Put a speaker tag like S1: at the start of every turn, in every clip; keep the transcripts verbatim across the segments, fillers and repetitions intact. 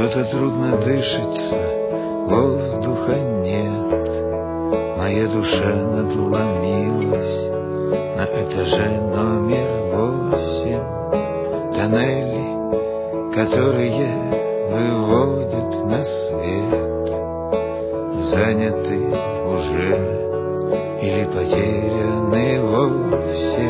S1: Что-то трудно дышится, воздуха нет. Моя душа надломилась на этаже номер восемь. Тоннели, которые выводят на свет, заняты уже или потеряны вовсе.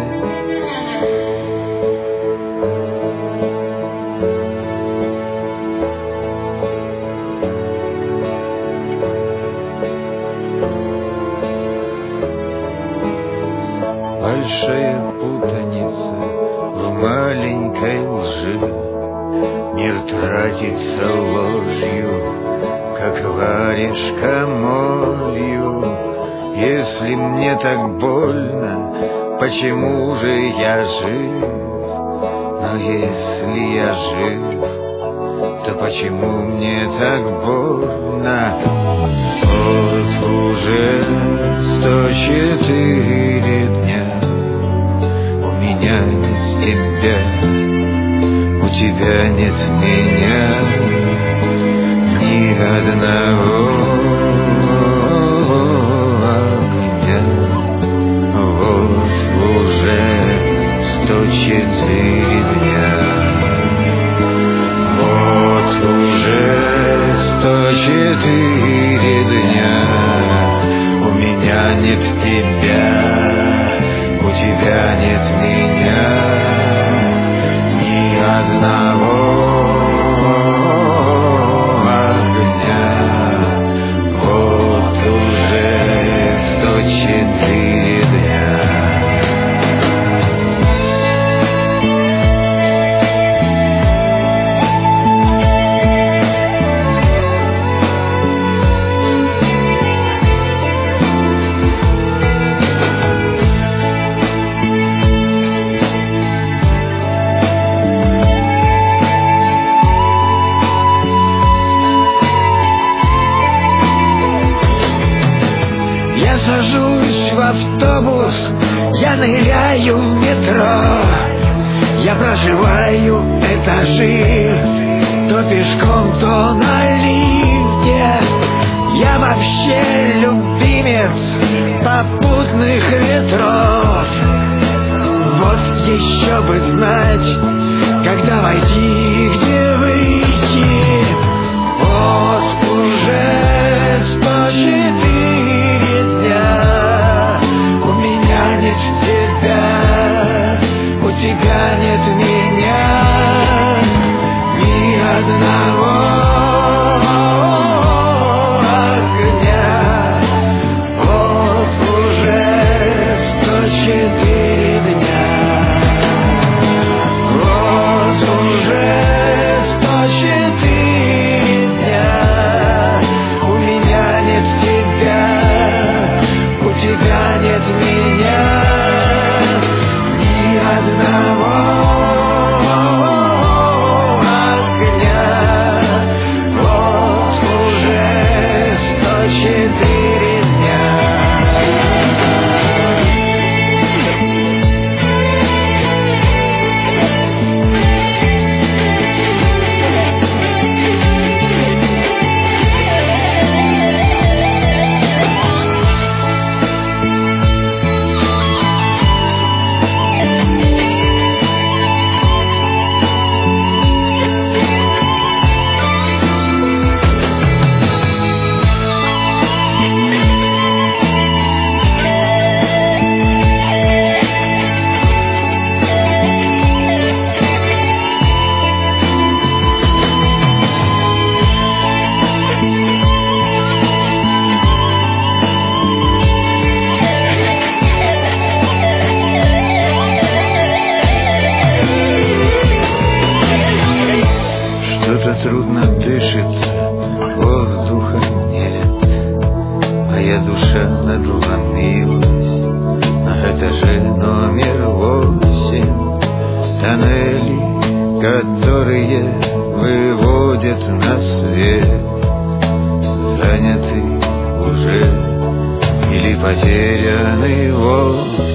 S1: Большая путаница в маленькой лжи. Мир тратится ложью, как варежка молью. Если мне так больно, почему же я жив? Но если я жив, то почему мне так больно? Вот уже сто четыре дня у меня нет тебя, у тебя нет меня, ни одного огня. Вот уже сто четыре дня, вот уже сто четыре дня у меня нет тебя, у тебя нет меня, ни одного огня. Вот уже сто четыре дня. Я сажусь в автобус, я ныряю в метро. Я проживаю этажи, то пешком, то на лифте. Я вообще любимец попутных ветров. Вот еще бы знать, когда войти, где выйти. Вот уже сто четыре дня у меня нет тебя, у тебя нет меня, ни одного огня. Вот уже сто четыре дня, вот уже сто четыре дня у меня нет тебя, у тебя нет меня, ни одного огня. Вот уже сто четыре дня. Что-то трудно дышится, воздуха нет. Моя душа надломилась на этаже номер восемь. Тоннели, которые выводят на свет, заняты уже или потеряны вовсе.